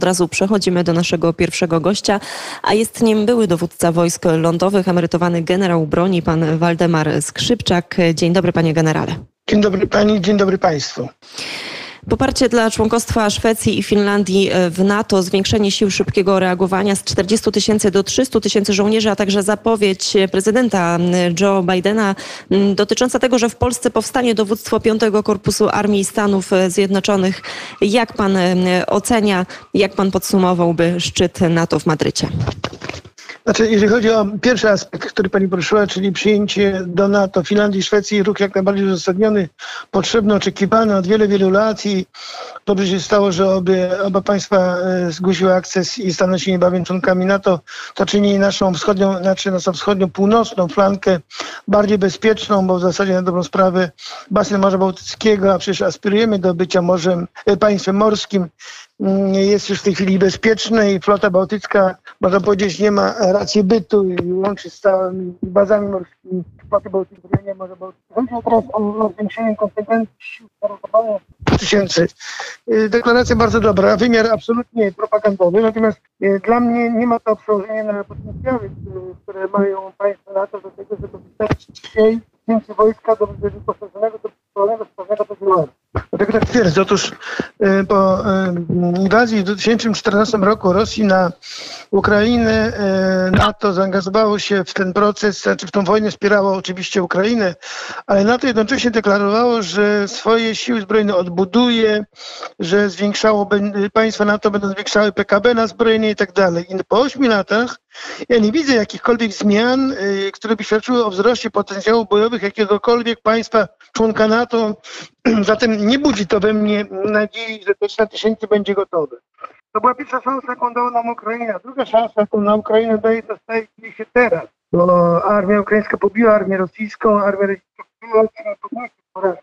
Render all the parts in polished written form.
Od razu przechodzimy do naszego pierwszego gościa, a jest nim były dowódca wojsk lądowych, emerytowany generał broni, pan Waldemar Skrzypczak. Dzień dobry, panie generale. Dzień dobry pani, dzień dobry państwu. Poparcie dla członkostwa Szwecji i Finlandii w NATO, zwiększenie sił szybkiego reagowania z 40 000 do 300 000 żołnierzy, a także zapowiedź prezydenta Joe Bidena dotycząca tego, że w Polsce powstanie dowództwo 5. Korpusu Armii Stanów Zjednoczonych. Jak pan ocenia, jak pan podsumowałby szczyt NATO w Madrycie? Znaczy, jeżeli chodzi o pierwszy aspekt, który pani poruszyła, czyli przyjęcie do NATO Finlandii i Szwecji, ruch jak najbardziej uzasadniony, potrzebny, oczekiwany od wielu lat i dobrze się stało, że oba państwa zgłosiły akces i staną się niebawem członkami NATO. To czyni naszą wschodnią, północną flankę bardziej bezpieczną, bo w zasadzie na dobrą sprawę basen Morza Bałtyckiego, a przecież aspirujemy do bycia państwem morskim, jest już w tej chwili bezpieczne i flota bałtycka, można powiedzieć, nie ma racji bytu i łączy z całymi bazami morskimi floty bałtyckiej w rejonie Morza Bałtyckiego. Chodzi teraz o zwiększenie kontyngentu sił zarazowanych 1000. Deklaracja bardzo dobra, wymiar absolutnie propagandowy, natomiast dla mnie nie ma to przełożenia na potencjały, które mają państwa NATO do tego, żeby wystarczyć dzisiaj więcej wojska do wyposażonego, do przyszkolnego, sprawnego do działania. Dlatego tak twierdzę. Otóż po inwazji w 2014 roku Rosji na Ukrainę NATO zaangażowało się w ten proces, znaczy w tą wojnę wspierało oczywiście Ukrainę, ale NATO jednocześnie deklarowało, że swoje siły zbrojne odbuduje, że państwa NATO będą zwiększały PKB na zbrojenie i tak dalej. I po 8 latach ja nie widzę jakichkolwiek zmian, które by świadczyły o wzroście potencjału bojowych jakiegokolwiek państwa członka NATO. Zatem nie budzi to we mnie nadziei, że te 4000 będzie gotowe. To była pierwsza szansa, jaką dała nam Ukraina. Druga szansa, jaką nam Ukraina daje, to staje się teraz. Bo armia ukraińska pobiła armię rosyjską, armia rosyjska podniesie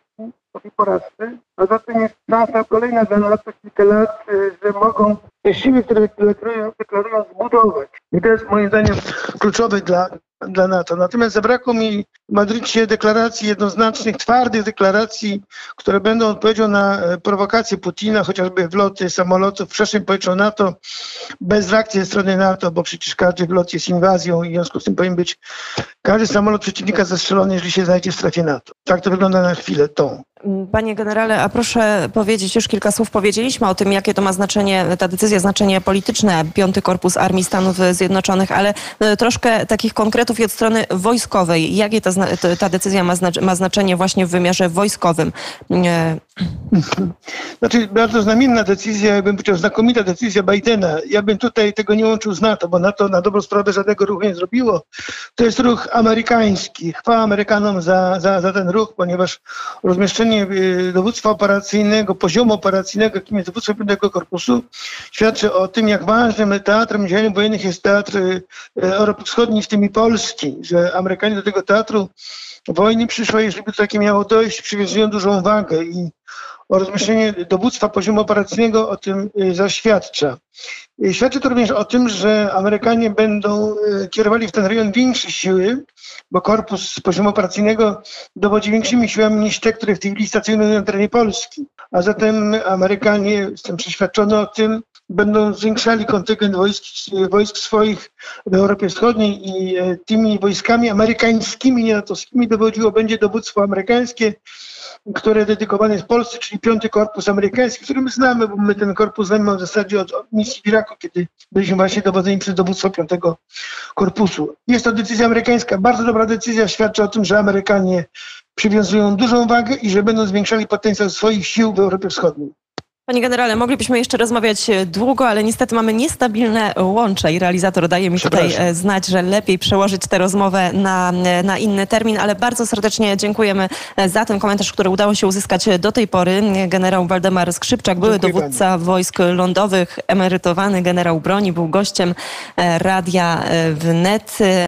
po tej porażce, a zatem jest szansa kolejna dla nas za kilka lat, że mogą te siły, które deklarują zbudować. I to jest moim zdaniem kluczowe dla NATO. Natomiast zabrakło mi w Madrycie deklaracji jednoznacznych, twardych deklaracji, które będą odpowiedzią na prowokacje Putina, chociażby wloty samolotów w przestrzeń powietrzną NATO, bez reakcji ze strony NATO, bo przecież każdy wlot jest inwazją i w związku z tym powinien być każdy samolot przeciwnika zastrzelony, jeżeli się znajdzie w strefie NATO. Tak to wygląda na chwilę tą. Panie generale, a proszę powiedzieć, już kilka słów powiedzieliśmy o tym, jakie to ma znaczenie, ta decyzja, znaczenie polityczne, 5. Korpus Armii Stanów Zjednoczonych, ale troszkę takich konkretów i od strony wojskowej. Jakie ta decyzja ma znaczenie właśnie w wymiarze wojskowym? Znaczy, bardzo znamienna decyzja, ja bym powiedział znakomita decyzja Bidena. Ja bym tutaj tego nie łączył z NATO, bo NATO na dobrą sprawę żadnego ruchu nie zrobiło. To jest ruch amerykański. Chwała Amerykanom za ten ruch, ponieważ rozmieszczenie dowództwa operacyjnego, poziomu operacyjnego, jakim jest dowództwo 5. Korpusu, świadczy o tym, jak ważnym teatrem działań wojennych jest teatr Europy Wschodniej, w tym i Polski, że Amerykanie do tego teatru wojny przyszłej, jeżeli by to takie miało dojść, przywiązują dużą wagę i rozmieszczenie dowództwa poziomu operacyjnego o tym zaświadcza. Świadczy to również o tym, że Amerykanie będą kierowali w ten rejon większe siły, bo korpus z poziomu operacyjnego dowodzi większymi siłami niż te, które w tej chwili stacjonują na terenie Polski. A zatem Amerykanie, jestem przeświadczony o tym, będą zwiększali kontyngent wojsk swoich w Europie Wschodniej i tymi wojskami amerykańskimi, nie natowskimi dowodziło będzie dowództwo amerykańskie, które dedykowane jest Polsce, czyli 5. Korpus Amerykański, który my znamy, bo my ten korpus znamy w zasadzie od misji w Iraku, kiedy byliśmy właśnie dowodzeni przez dowództwo 5. Korpusu. Jest to decyzja amerykańska, bardzo dobra decyzja, świadczy o tym, że Amerykanie przywiązują dużą wagę i że będą zwiększali potencjał swoich sił w Europie Wschodniej. Panie generale, moglibyśmy jeszcze rozmawiać długo, ale niestety mamy niestabilne łącze i realizator daje mi tutaj znać, że lepiej przełożyć tę rozmowę na inny termin, ale bardzo serdecznie dziękujemy za ten komentarz, który udało się uzyskać do tej pory. Generał Waldemar Skrzypczak, były dowódca wojsk lądowych, emerytowany generał broni, był gościem Radia Wnet.